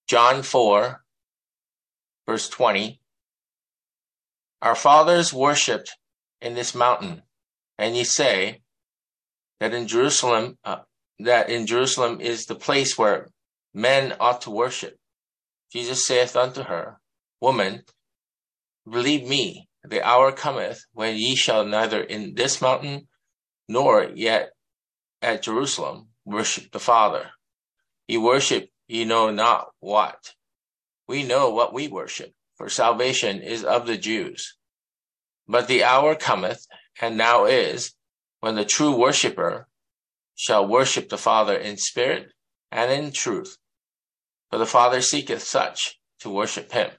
John 4, verse 20. Our fathers worshipped in this mountain, and ye say that in Jerusalem is the place where men ought to worship. Jesus saith unto her, Woman, believe me, the hour cometh when ye shall neither in this mountain nor yet at Jerusalem worship the Father. Ye worship ye know not what. We know what we worship, for salvation is of the Jews. But the hour cometh, and now is, when the true worshipper shall worship the Father in spirit and in truth. For the Father seeketh such to worship him.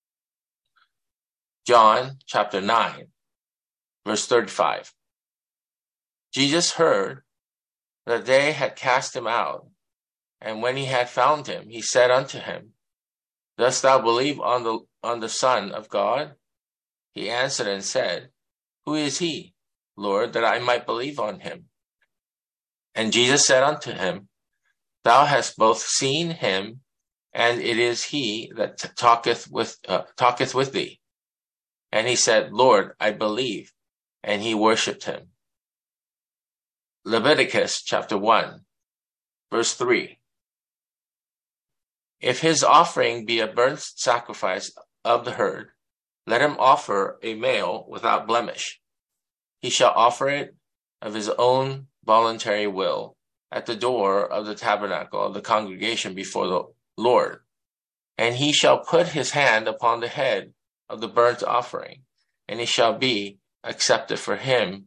John chapter 9, verse 35. Jesus heard that they had cast him out, and when he had found him, he said unto him, Dost thou believe on the Son of God? He answered and said, Who is he, Lord, that I might believe on him? And Jesus said unto him, Thou hast both seen him, and it is he that talketh with thee. And he said, Lord, I believe. And he worshipped him. Leviticus chapter 1, verse 3. If his offering be a burnt sacrifice of the herd, let him offer a male without blemish. He shall offer it of his own voluntary will at the door of the tabernacle of the congregation before the Lord. And he shall put his hand upon the head of the burnt offering, and it shall be accepted for him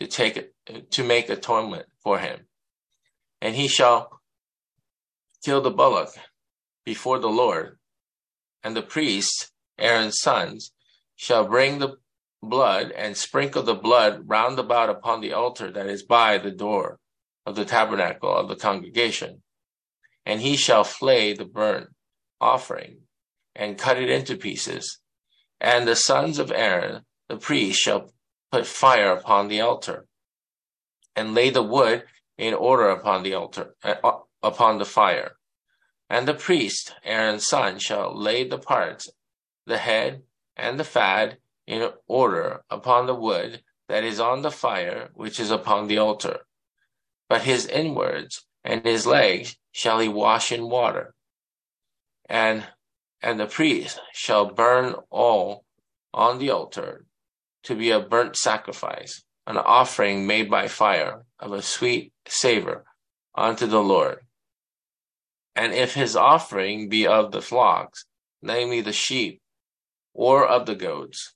to make atonement for him. And he shall kill the bullock before the Lord, and the priests, Aaron's sons, shall bring the blood and sprinkle the blood round about upon the altar that is by the door of the tabernacle of the congregation. And he shall flay the burnt offering and cut it into pieces. And the sons of Aaron, the priest, shall put fire upon the altar and lay the wood in order upon the altar, upon the fire. And the priest, Aaron's son, shall lay the parts, the head and the fat, in order upon the wood that is on the fire, which is upon the altar. But his inwards and his legs shall he wash in water. And the priest shall burn all on the altar to be a burnt sacrifice, an offering made by fire of a sweet savor unto the Lord. And if his offering be of the flocks, namely the sheep, or of the goats,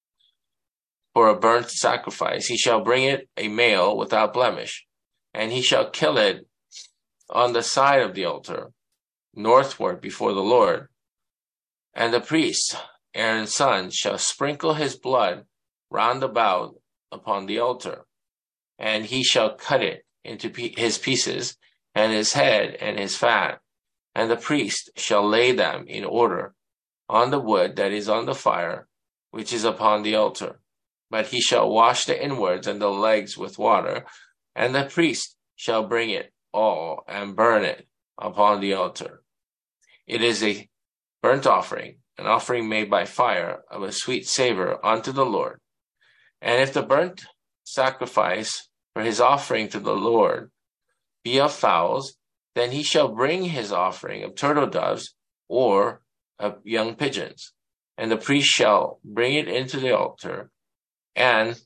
for a burnt sacrifice, he shall bring it a male without blemish, and he shall kill it on the side of the altar, northward before the Lord. And the priest, Aaron's son, shall sprinkle his blood round about upon the altar, and he shall cut it into his pieces, and his head and his fat, and the priest shall lay them in order on the wood that is on the fire, which is upon the altar. But he shall wash the inwards and the legs with water, and the priest shall bring it all and burn it upon the altar. It is a burnt offering, an offering made by fire of a sweet savor unto the Lord. And if the burnt sacrifice for his offering to the Lord be of fowls, then he shall bring his offering of turtle doves or of young pigeons. And the priest shall bring it into the altar, and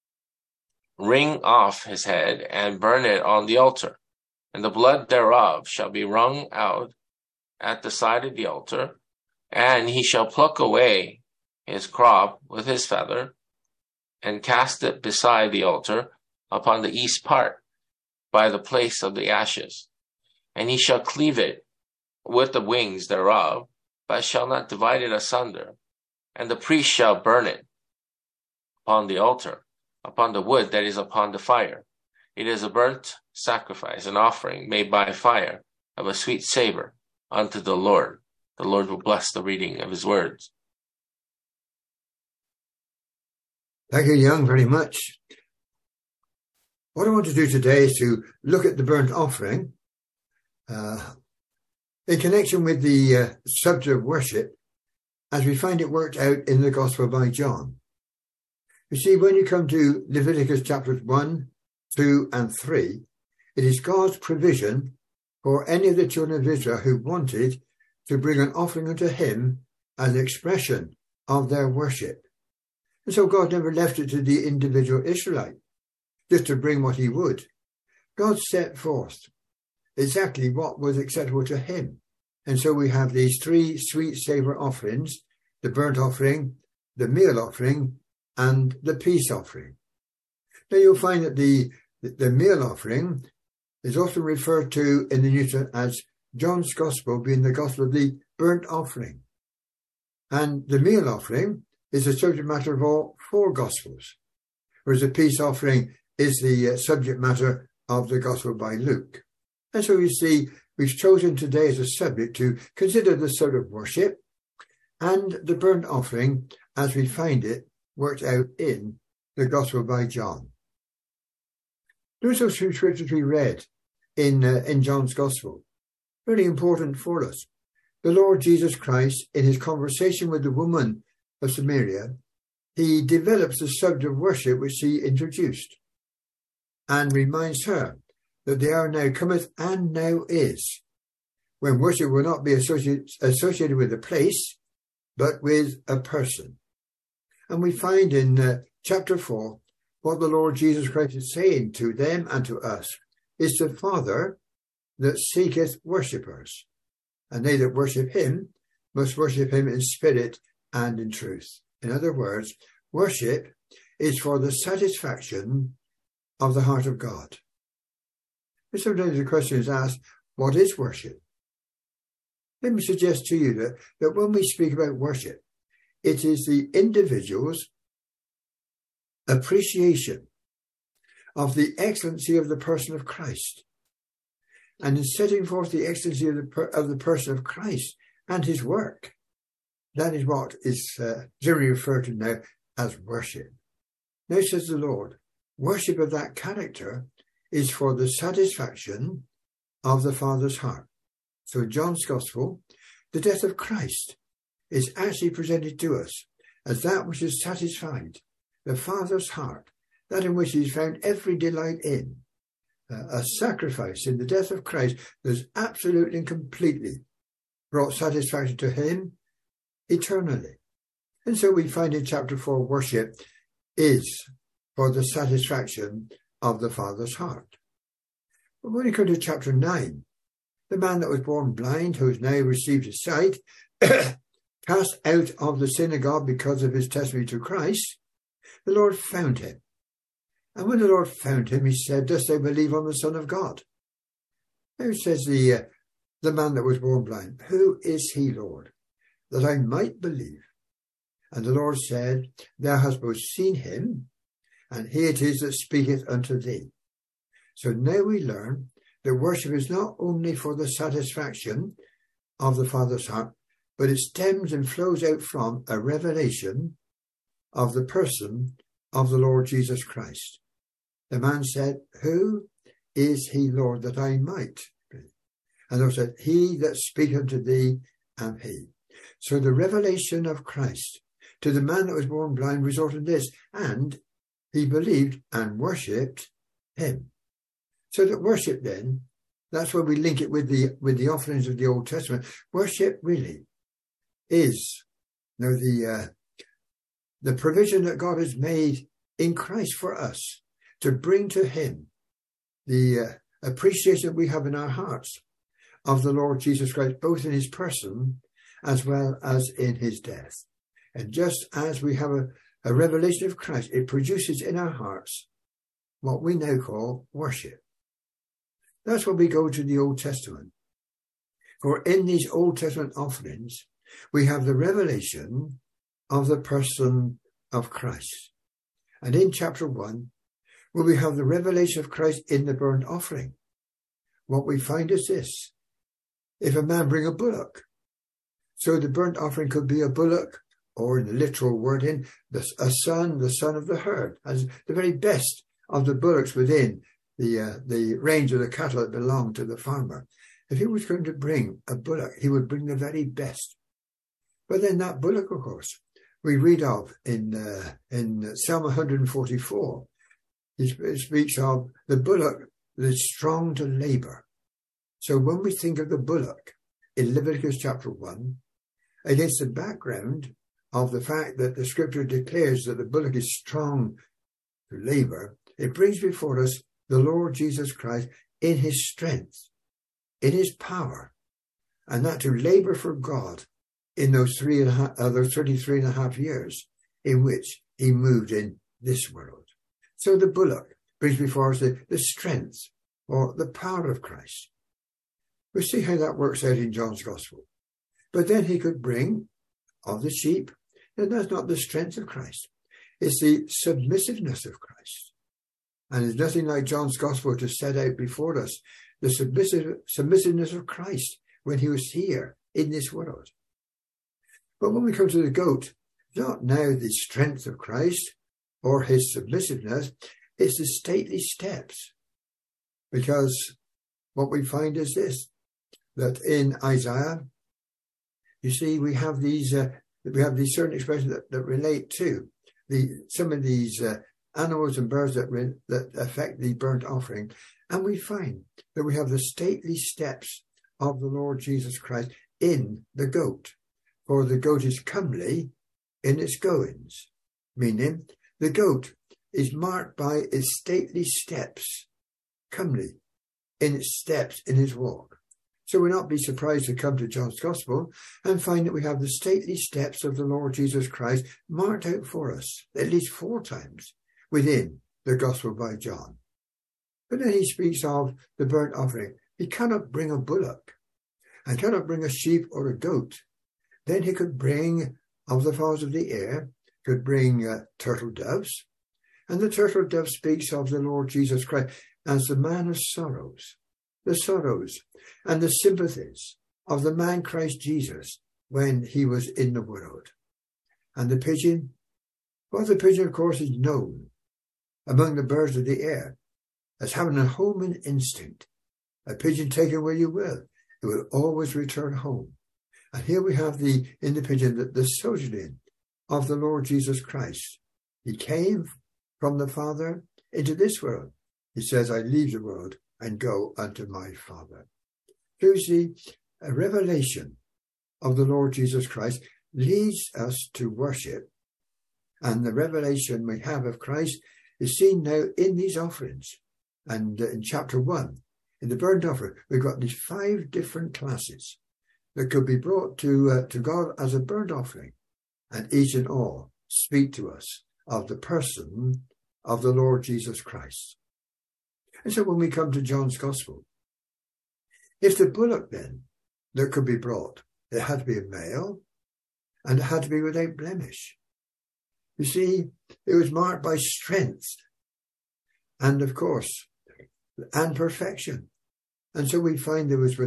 wring off his head, and burn it on the altar. And the blood thereof shall be wrung out at the side of the altar, and he shall pluck away his crop with his feather, and cast it beside the altar upon the east part, by the place of the ashes. And he shall cleave it with the wings thereof, but shall not divide it asunder. And the priest shall burn it upon the altar, upon the wood that is upon the fire. It is a burnt sacrifice, an offering made by fire of a sweet savor unto the Lord. The Lord will bless the reading of his words. Thank you, Young, very much. What I want to do today is to look at the burnt offering In connection with the subject of worship, as we find it worked out in the Gospel by John. You see, when you come to Leviticus chapters 1, 2 and 3, it is God's provision for any of the children of Israel who wanted to bring an offering unto him as an expression of their worship. And so God never left it to the individual Israelite just to bring what he would. God set forth exactly what was acceptable to him. And so we have these three sweet savour offerings, the burnt offering, the meal offering, and the peace offering. Now you'll find that the meal offering is often referred to in the New Testament as John's Gospel being the Gospel of the burnt offering. And the meal offering is the subject matter of all four Gospels, whereas the peace offering is the subject matter of the Gospel by Luke. And so you see, we've chosen today as a subject to consider the subject of worship and the burnt offering as we find it worked out in the Gospel by John. Those are two scriptures we read in John's Gospel. Really important for us. The Lord Jesus Christ, in his conversation with the woman of Samaria, he develops the subject of worship which he introduced and reminds her that the hour now cometh and now is, when worship will not be associated with a place, but with a person. And we find in chapter 4, what the Lord Jesus Christ is saying to them and to us is the Father that seeketh worshippers, and they that worship him must worship him in spirit and in truth. In other words, worship is for the satisfaction of the heart of God. And sometimes the question is asked, what is worship? Let me suggest to you that when we speak about worship, it is the individual's appreciation of the excellency of the person of Christ. And in setting forth the excellency of the person of Christ and his work, that is what is generally referred to now as worship. Now says the Lord, worship of that character is for the satisfaction of the Father's heart. So in John's Gospel, the death of Christ is actually presented to us as that which has satisfied the Father's heart, that in which he has found every delight in. A sacrifice in the death of Christ that has absolutely and completely brought satisfaction to him eternally. And so we find in chapter 4, worship is for the satisfaction of the Father's heart. But when we come to chapter 9, the man that was born blind, who has now received his sight, cast out of the synagogue because of his testimony to Christ, the Lord found him. And when the Lord found him, he said, dost thou believe on the Son of God? Now says the man that was born blind, who is he, Lord, that I might believe? And the Lord said, thou hast both seen him, and he it is that speaketh unto thee. So now we learn that worship is not only for the satisfaction of the Father's heart, but it stems and flows out from a revelation of the person of the Lord Jesus Christ. The man said, who is he, Lord, that I might believe? And the Lord said, he that speaketh unto thee am he. So the revelation of Christ to the man that was born blind resulted in this, and he believed and worshipped him. So that worship then, that's where we link it with the offerings of the Old Testament. Worship really is the provision that God has made in Christ for us to bring to him the appreciation that we have in our hearts of the Lord Jesus Christ, both in his person as well as in his death. And just as we have a revelation of Christ, it produces in our hearts what we now call worship. That's when we go to the Old Testament. For in these Old Testament offerings, we have the revelation of the person of Christ. And in chapter 1, where we have the revelation of Christ in the burnt offering, what we find is this. If a man bring a bullock, so the burnt offering could be a bullock, or in the literal wording, a son, the son of the herd, as the very best of the bullocks within the range of the cattle that belong to the farmer. if he was going to bring a bullock, he would bring the very best. But then that bullock, of course, we read of in Psalm 144. It speaks of the bullock that is strong to labour. So when we think of the bullock in Leviticus chapter 1, against the background of the fact that the scripture declares that the bullock is strong to labour, it brings before us the Lord Jesus Christ in his strength, in his power, and that to labour for God in those 33 and a half years in which he moved in this world. So the bullock brings before us the strength or the power of Christ. We see how that works out in John's Gospel. But then he could bring of the sheep, and that's not the strength of Christ. It's the submissiveness of Christ. And there's nothing like John's Gospel to set out before us the submissiveness of Christ when he was here in this world. But when we come to the goat, not now the strength of Christ or his submissiveness, it's the stately steps. Because what we find is this, that in Isaiah, you see, we have these certain expressions that relate to some of these animals and birds that affect the burnt offering. And we find that we have the stately steps of the Lord Jesus Christ in the goat. For the goat is comely in its goings, meaning the goat is marked by its stately steps, comely in its steps in his walk. So we'll not be surprised to come to John's Gospel and find that we have the stately steps of the Lord Jesus Christ marked out for us at least 4 times within the Gospel by John. But then he speaks of the burnt offering. He cannot bring a bullock and cannot bring a sheep or a goat. Then he could bring of the fowls of the air, could bring turtle doves. And the turtle dove speaks of the Lord Jesus Christ as the man of sorrows, the sorrows and the sympathies of the man Christ Jesus when he was in the world. And the pigeon, well, the pigeon, of course, is known among the birds of the air as having a homing instinct. A pigeon, take it where you will, it will always return home. And here we have in the pigeon, the sojourning of the Lord Jesus Christ. He came from the Father into this world. He says, I leave the world and go unto my Father. Here you see a revelation of the Lord Jesus Christ leads us to worship. And the revelation we have of Christ is seen now in these offerings. And in chapter 1, in the burnt offering, we've got these 5 different classes that could be brought to God as a burnt offering. And each and all speak to us of the person of the Lord Jesus Christ. And so when we come to John's Gospel, if the bullock then that could be brought, it had to be a male and it had to be without blemish. You see, it was marked by strength and, of course, and perfection. And so we find it was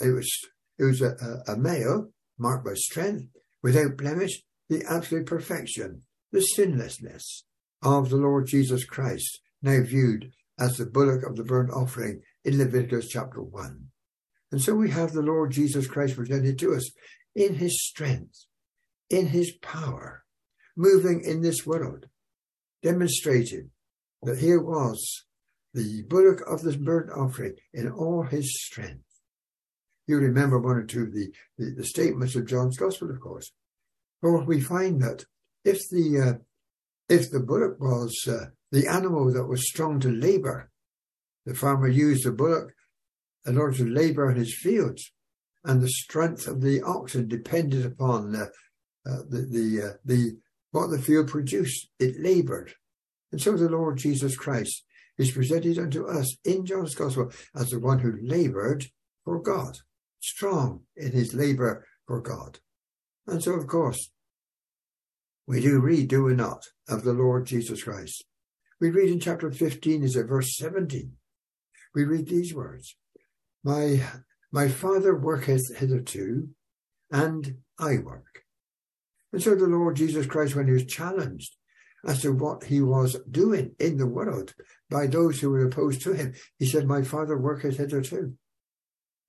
a male marked by strength, without blemish, the absolute perfection, the sinlessness of the Lord Jesus Christ, now viewed as the bullock of the burnt offering in Leviticus chapter 1. And so we have the Lord Jesus Christ presented to us in his strength, in his power, moving in this world, demonstrating that here was the bullock of this burnt offering in all his strength. You remember one or two of the statements of John's Gospel, of course. But we find that if the bullock was the animal that was strong to labour, the farmer used the bullock in order to labour in his fields, and the strength of the oxen depended upon what the field produced. It laboured. And so the Lord Jesus Christ is presented unto us in John's Gospel as the one who laboured for God, strong in his labour for God. And so, of course, we do read, do we not, of the Lord Jesus Christ. We read in chapter 15, is it verse 17? We read these words, My Father worketh hitherto, and I work. And so the Lord Jesus Christ, when he was challenged as to what he was doing in the world by those who were opposed to him, he said, My Father worketh hitherto,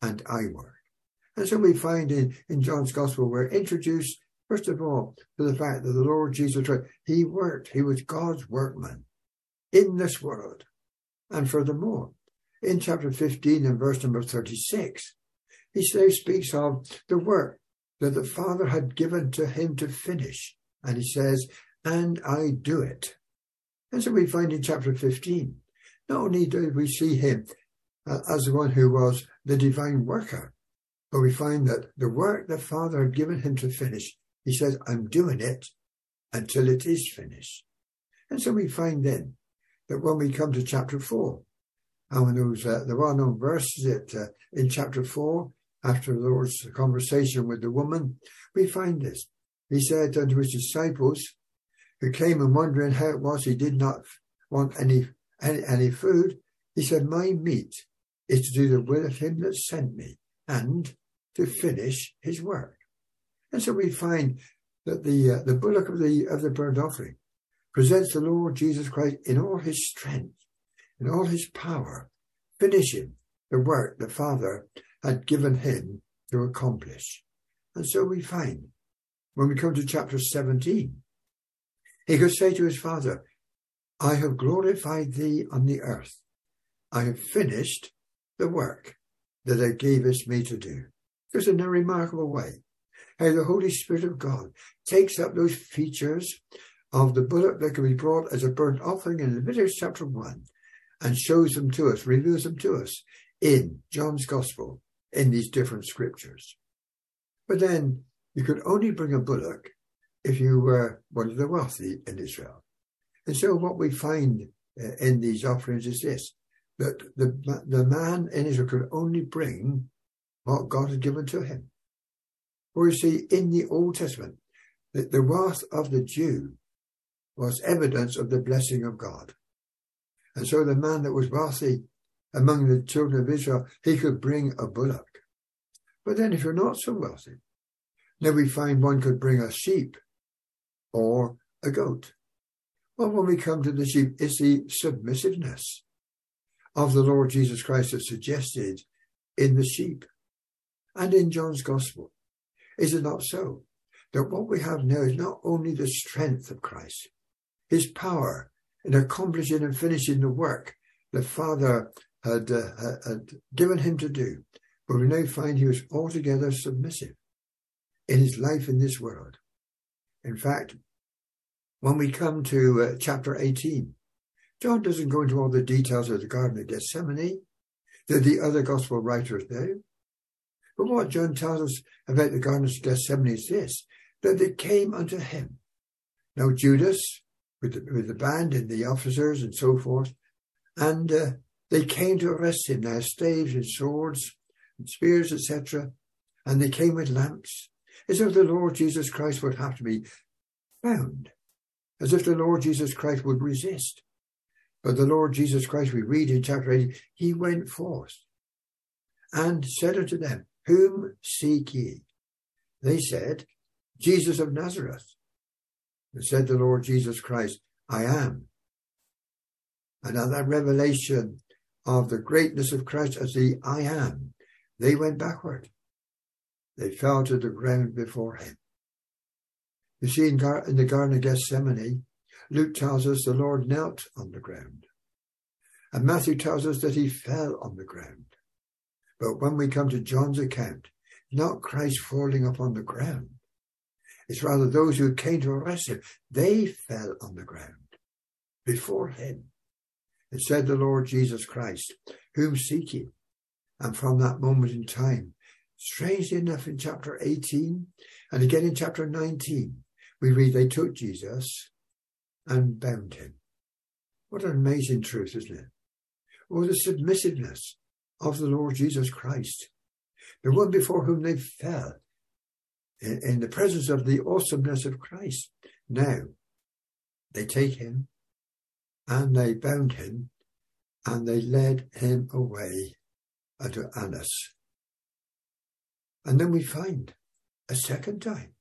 and I work. And so we find in John's Gospel, we're introduced, first of all, to the fact that the Lord Jesus Christ, he worked. He was God's workman in this world. And furthermore, in chapter 15 and verse number 36, he speaks of the work that the Father had given to him to finish. And he says, and I do it. And so we find in chapter 15, not only do we see him as the one who was the divine worker, but we find that the work the Father had given him to finish, he says, I'm doing it until it is finished. And so we find then that when we come to chapter 4, and when those the well-known verses in chapter 4, after the Lord's conversation with the woman, we find this. He said unto his disciples, who came and wondering how it was he did not want any food, he said, my meat is to do the will of him that sent me, and to finish his work. And so we find that the bullock of the burnt offering presents the Lord Jesus Christ in all his strength, in all his power, finishing the work the Father had given him to accomplish. And so we find, when we come to chapter 17, he could say to his Father, I have glorified thee on the earth. I have finished the work that thou gavest me to do. There's in a remarkable way how the Holy Spirit of God takes up those features of the bullock that can be brought as a burnt offering in Leviticus chapter 1 and shows them to us, reveals them to us in John's Gospel, in these different scriptures. But then you could only bring a bullock if you were one of the wealthy in Israel. And so what we find in these offerings is this, that the man in Israel could only bring what God had given to him. For you see, in the Old Testament, the wealth of the Jew was evidence of the blessing of God. And so the man that was wealthy among the children of Israel, he could bring a bullock. But then if you're not so wealthy, then we find one could bring a sheep or a goat. Well, when we come to the sheep, it's the submissiveness of the Lord Jesus Christ that's suggested in the sheep. And in John's Gospel, is it not so that what we have now is not only the strength of Christ, his power in accomplishing and finishing the work the Father had given him to do, but we now find he was altogether submissive in his life in this world. In fact, when we come to chapter 18, John doesn't go into all the details of the Garden of Gethsemane that the other gospel writers do. But what John tells us about the Garden of Gethsemane is this, that they came unto him. Now Judas, with the band and the officers and so forth, and they came to arrest him. They had staves and swords and spears, etc. And they came with lamps, as if the Lord Jesus Christ would have to be found, as if the Lord Jesus Christ would resist. But the Lord Jesus Christ, we read in chapter 18, he went forth and said unto them, whom seek ye? They said, Jesus of Nazareth. And said the Lord Jesus Christ, I am. And at that revelation of the greatness of Christ as the I am, they went backward. They fell to the ground before him. You see, in the Garden of Gethsemane, Luke tells us the Lord knelt on the ground. And Matthew tells us that he fell on the ground. But when we come to John's account, not Christ falling upon the ground. It's rather those who came to arrest him. They fell on the ground before him. It said the Lord Jesus Christ, whom seek ye? And from that moment in time, strangely enough in chapter 18 and again in chapter 19, we read they took Jesus and bound him. What an amazing truth, isn't it? Oh, the submissiveness of the Lord Jesus Christ, the one before whom they fell in the presence of the awesomeness of Christ. Now, they take him and they bound him and they led him away unto Annas. And then we find a second time.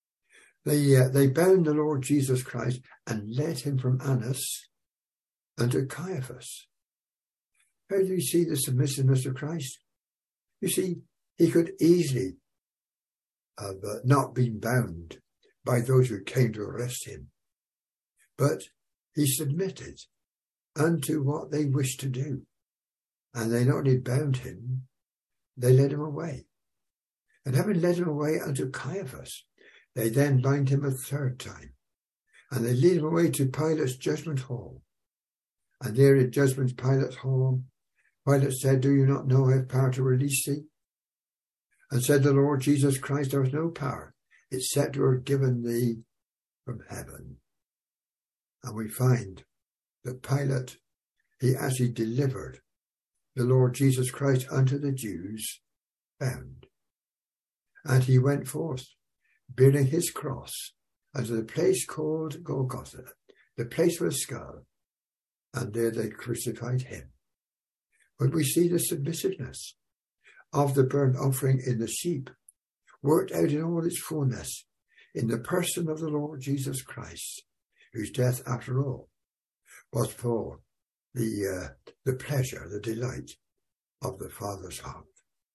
They bound the Lord Jesus Christ and led him from Annas unto Caiaphas. How do you see the submissiveness of Christ? You see, he could easily have not been bound by those who came to arrest him, but he submitted unto what they wished to do. And they not only bound him, they led him away. And having led him away unto Caiaphas, they then bind him a third time. And they lead him away to Pilate's judgment hall. And there in Pilate's hall, Pilate said, "Do you not know I have power to release thee?" And said the Lord Jesus Christ, "There is no power except to have given thee from heaven." And we find that Pilate, he actually delivered the Lord Jesus Christ unto the Jews bound. And he went forth, bearing his cross, unto the place called Golgotha, the place of a skull, and there they crucified him. But we see the submissiveness of the burnt offering in the sheep, worked out in all its fullness in the person of the Lord Jesus Christ, whose death, after all, was for the pleasure, the delight of the Father's heart.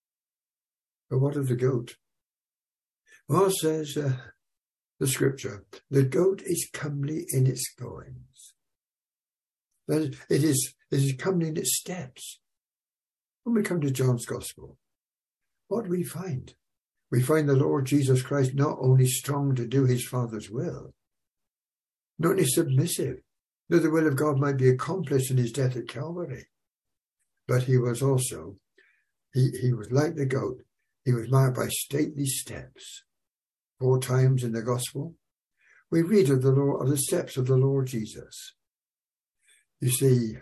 But what of the goat? Well, says the scripture, the goat is comely in its goings. That it is comely in its steps. When we come to John's Gospel, what do we find? We find the Lord Jesus Christ not only strong to do his Father's will, not only submissive, that the will of God might be accomplished in his death at Calvary, but he was also, he was like the goat, he was marked by stately steps. 4 times in the Gospel, we read of the steps of the Lord Jesus. You see,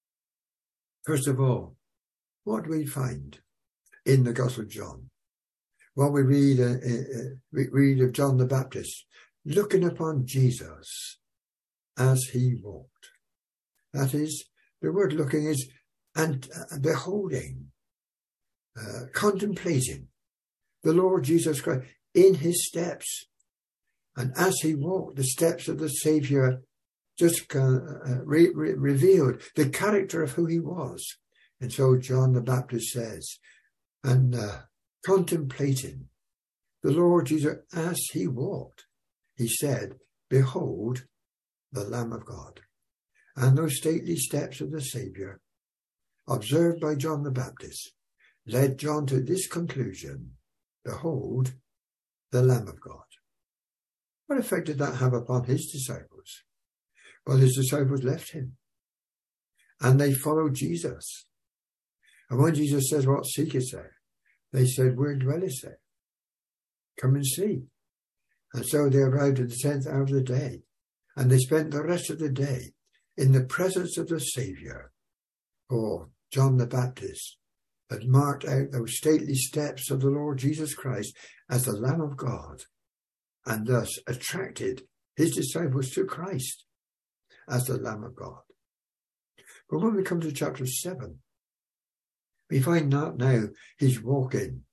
first of all, what do we find in the Gospel of John? Well, we read of John the Baptist looking upon Jesus as he walked. That is, the word looking is and beholding, contemplating the Lord Jesus Christ in his steps. And as he walked, the steps of the Saviour just revealed the character of who he was. And so John the Baptist says, and contemplating the Lord Jesus as he walked, he said, "Behold the Lamb of God." And those stately steps of the Saviour, observed by John the Baptist, led John to this conclusion: "Behold the Lamb of God." What effect did that have upon his disciples? Well, his disciples left him and they followed Jesus. And when Jesus says, "What seekest thou?" they said, "Where dwellest thou? Come and see." And so they arrived at the 10th hour of the day, and they spent the rest of the day in the presence of the Saviour. For John the Baptist had marked out those stately steps of the Lord Jesus Christ as the Lamb of God, and thus attracted his disciples to Christ as the Lamb of God. But when we come to chapter 7, we find not now he's walking,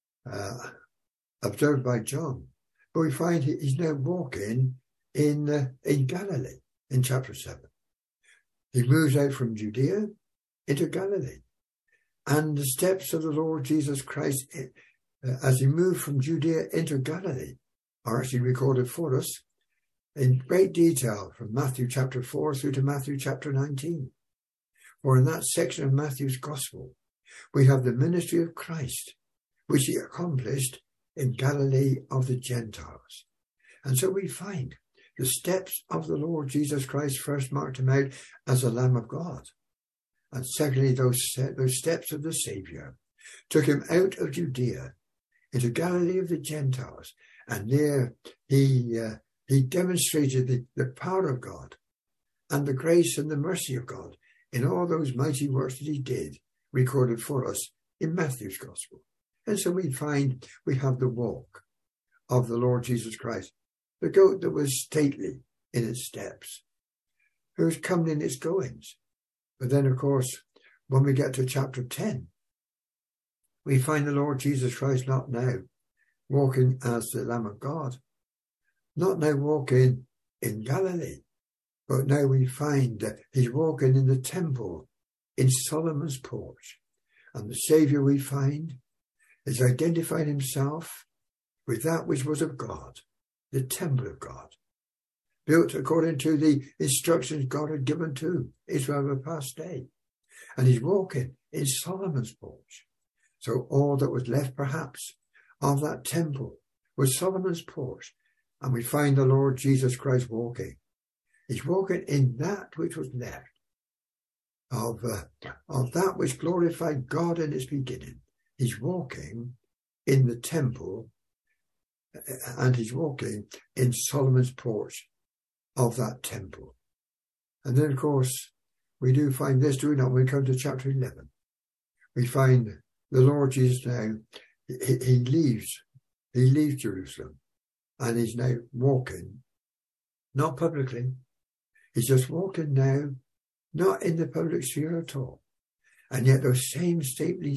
observed by John, but we find he's now walking in Galilee in chapter 7. He moves out from Judea into Galilee. And the steps of the Lord Jesus Christ, as he moved from Judea into Galilee, are actually recorded for us in great detail from Matthew chapter 4 through to Matthew chapter 19. For in that section of Matthew's Gospel, we have the ministry of Christ, which he accomplished in Galilee of the Gentiles. And so we find the steps of the Lord Jesus Christ first marked him out as the Lamb of God. And secondly, those steps of the Saviour took him out of Judea into Galilee of the Gentiles. And there he demonstrated the power of God and the grace and the mercy of God in all those mighty works that he did, recorded for us in Matthew's Gospel. And so we find we have the walk of the Lord Jesus Christ, the goat that was stately in its steps, who was comely in its goings. But then, of course, when we get to chapter 10, we find the Lord Jesus Christ not now walking as the Lamb of God, not now walking in Galilee, but now we find that he's walking in the temple in Solomon's porch. And the Saviour we find He's identified himself with that which was of God, the temple of God, built according to the instructions God had given to Israel of the past day. And he's walking in Solomon's porch. So all that was left, perhaps, of that temple was Solomon's porch. And we find the Lord Jesus Christ walking. He's walking in that which was left of that which glorified God in its beginning. He's walking in the temple, and he's walking in Solomon's porch of that temple. And then, of course, we do find this, do we not? When we come to chapter 11, we find the Lord Jesus now, he leaves Jerusalem, and he's now walking, not publicly. He's just walking now, not in the public sphere at all. And yet those same stately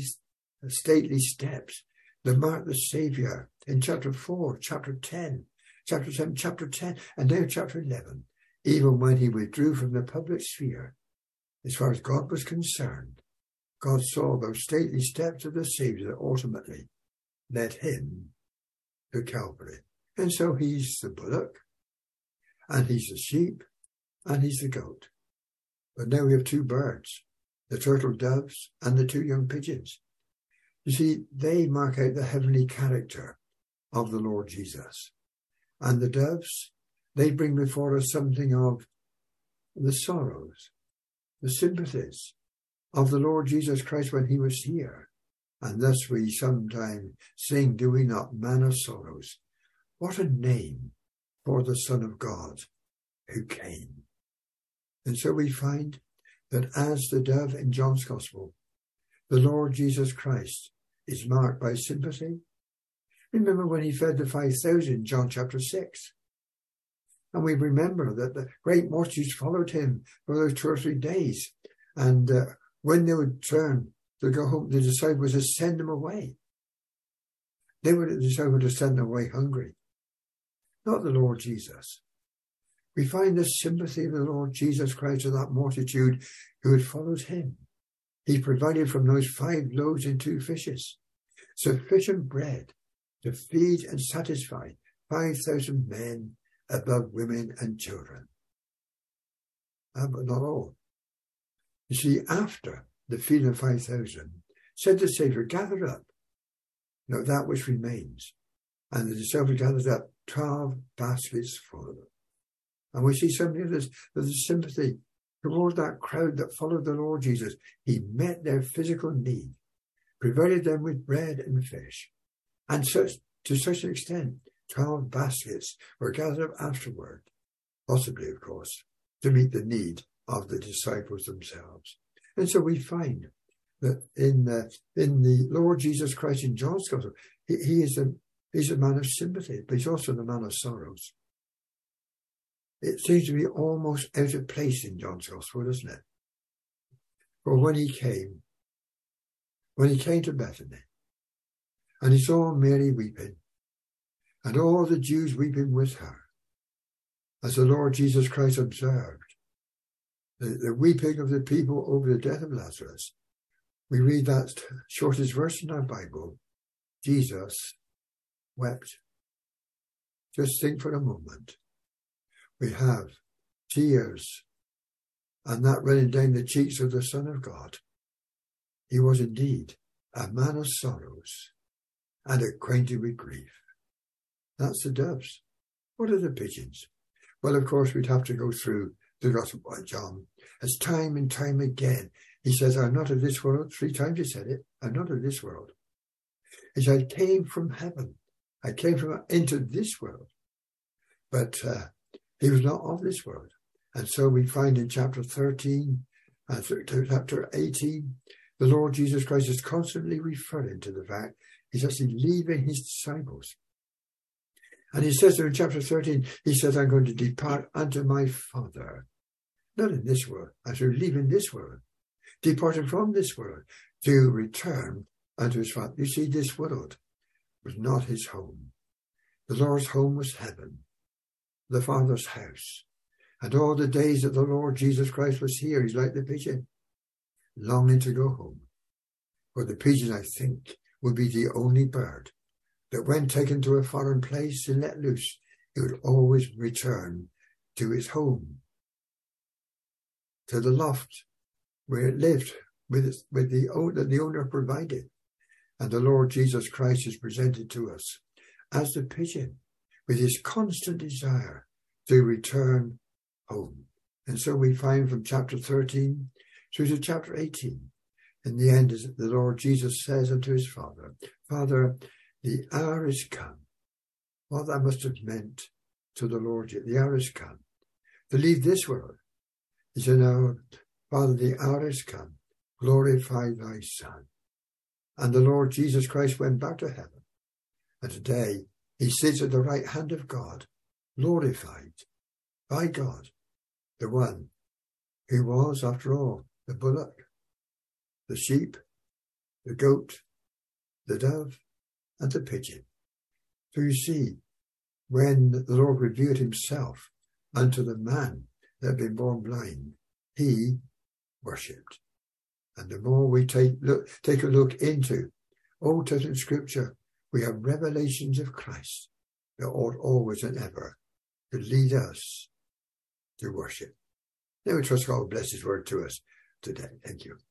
steps that mark the Saviour in chapter 4, chapter 10, chapter 7, chapter 10, and now chapter 11, even when he withdrew from the public sphere, as far as God was concerned, God saw those stately steps of the Saviour that ultimately led him to Calvary. And so he's the bullock, and he's the sheep, and he's the goat. But now we have two birds, the turtle doves and the two young pigeons. You see, they mark out the heavenly character of the Lord Jesus. And the doves, they bring before us something of the sorrows, the sympathies of the Lord Jesus Christ when he was here. And thus we sometimes sing, do we not, Man of Sorrows? What a name for the Son of God who came. And so we find that as the dove in John's Gospel, the Lord Jesus Christ is marked by sympathy. Remember when he fed the 5,000, John chapter 6. And we remember that the great multitudes followed him for those 2 or 3 days. And when they would turn to go home, the disciples would send them away. They would decide to send them away hungry. Not the Lord Jesus. We find the sympathy of the Lord Jesus Christ to that multitude who had followed him. He provided from those 5 loaves and 2 fishes sufficient bread to feed and satisfy 5,000 men above women and children. But not all. You see, after the feeding of 5,000, said the Saviour, gather up that which remains. And the disciples gathered up 12 baskets full. And we see something of this, of the sympathy toward that crowd that followed the Lord Jesus. He met their physical need, provided them with bread and fish. And to such an extent, 12 baskets were gathered up afterward, possibly, of course, to meet the need of the disciples themselves. And so we find that in the Lord Jesus Christ in John's Gospel, he's a man of sympathy, but he's also the man of sorrows. It seems to be almost out of place in John's Gospel, doesn't it? For when he came to Bethany, and he saw Mary weeping, and all the Jews weeping with her, as the Lord Jesus Christ observed the weeping of the people over the death of Lazarus, we read that shortest verse in our Bible, Jesus wept. Just think for a moment. We have tears, and that running down the cheeks of the Son of God. He was indeed a man of sorrows and acquainted with grief. That's the doves. What are the pigeons? Well, of course, we'd have to go through the Gospel of John, as time and time again he says, I'm not of this world. 3 times he said it. I'm not of this world. He said, I came from heaven. I came into this world. But he was not of this world. And so we find in chapter 13 and chapter 18, the Lord Jesus Christ is constantly referring to the fact he's actually leaving his disciples. And he says there in chapter 13, he says, I'm going to depart unto my Father. Not in this world, after leaving this world, departing from this world, to return unto his Father. You see, this world was not his home. The Lord's home was heaven, the Father's house. And all the days that the Lord Jesus Christ was here, he's like the pigeon, longing to go home. For the pigeon, I think, would be the only bird that when taken to a foreign place and let loose, it would always return to its home, to the loft where it lived, with the owner provided. And the Lord Jesus Christ is presented to us as the pigeon, with his constant desire to return home. And so we find from chapter 13 through to chapter 18, in the end, as the Lord Jesus says unto his Father, Father, the hour is come. What that must have meant to the Lord, the hour is come to leave this world. He said, now, Father, the hour is come. Glorify thy Son. And the Lord Jesus Christ went back to heaven. And today he sits at the right hand of God, glorified by God, the one who was, after all, the bullock, the sheep, the goat, the dove, and the pigeon. So you see, when the Lord revealed himself unto the man that had been born blind, he worshipped. And the more we take a look into Old Testament scripture, we have revelations of Christ that ought always and ever to lead us to worship. Now we trust God will bless his word to us today. Thank you.